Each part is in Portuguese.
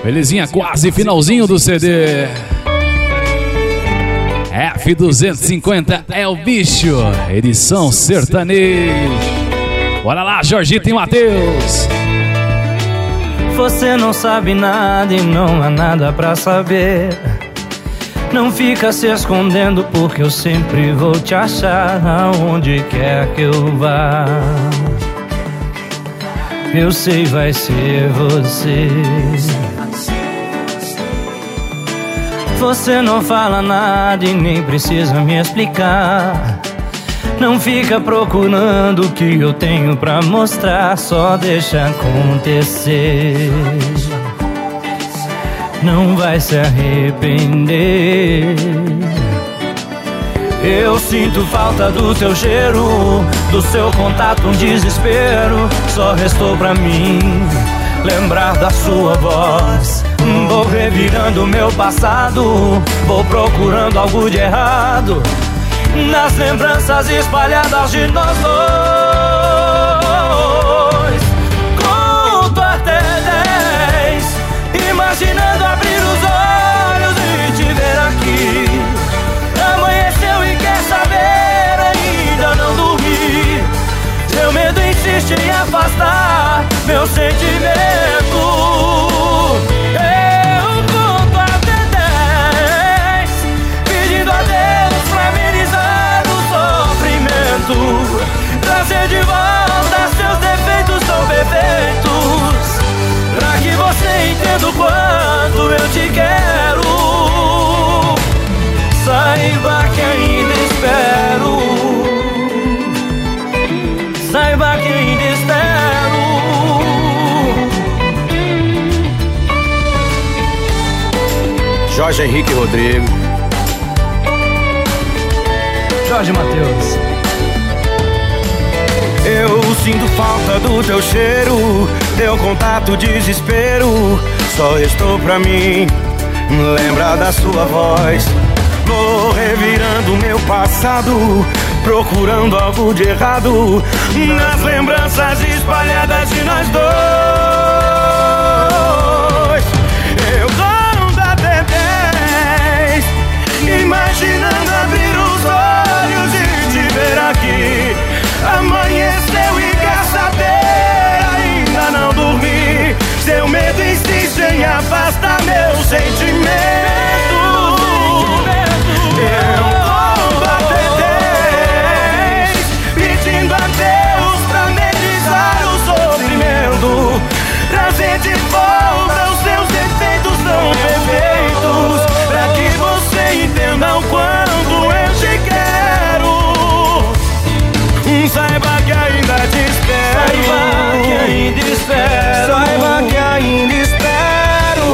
Belezinha, quase finalzinho do CD. F250 é o bicho, edição sertaneja. Bora lá, Jorgito e Matheus. Você não sabe nada e não há nada pra saber. Não fica se escondendo porque eu sempre vou te achar aonde quer que eu vá. Eu sei, vai ser você. Você não fala nada e nem precisa me explicar. Não fica procurando o que eu tenho pra mostrar, só deixa acontecer. Não vai se arrepender. Eu sinto falta do teu cheiro, do seu contato, um desespero. Só restou pra mim lembrar da sua voz. Vou revirando meu passado, vou procurando algo de errado nas lembranças espalhadas de nós dois. Conto até 10, imaginando abrir os olhos e te ver aqui. Amanheceu e quer saber, ainda não dormi. Seu medo insiste em afastar meu sentimento. Eu conto até 10, pedindo a Deus pra amenizar o sofrimento, trazer de volta seus defeitos tão perfeitos, pra que você entenda o quanto eu te quero. Saiba que ainda espero. Saiba que ainda espero. Jorge Henrique Rodrigo, Jorge Matheus. eu sinto falta do teu cheiro, teu contato, desespero. Só restou pra mim lembrar da sua voz. Vou revirando meu passado, procurando algo de errado nas lembranças espalhadas de nós dois. Eu conto até 10, imaginando abrir os olhos e te ver aqui. Amanheceu e quer saber, ainda não dormi. Seu medo insiste em afastar meu sentimento. Eu conto até 10, pedindo a Deus pra amenizar o sofrimento, trazer de volta os seus defeitos tão perfeitos, pra que você entenda o quanto eu te quero. Saiba que ainda te espero. Saiba que ainda espero. Saiba que ainda espero.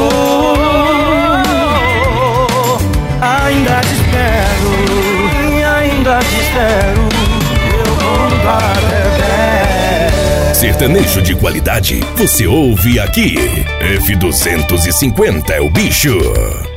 Ainda te espero. Ainda te espero. Eu conto até 10. Sertanejo de qualidade, você ouve aqui. F250 é o bicho.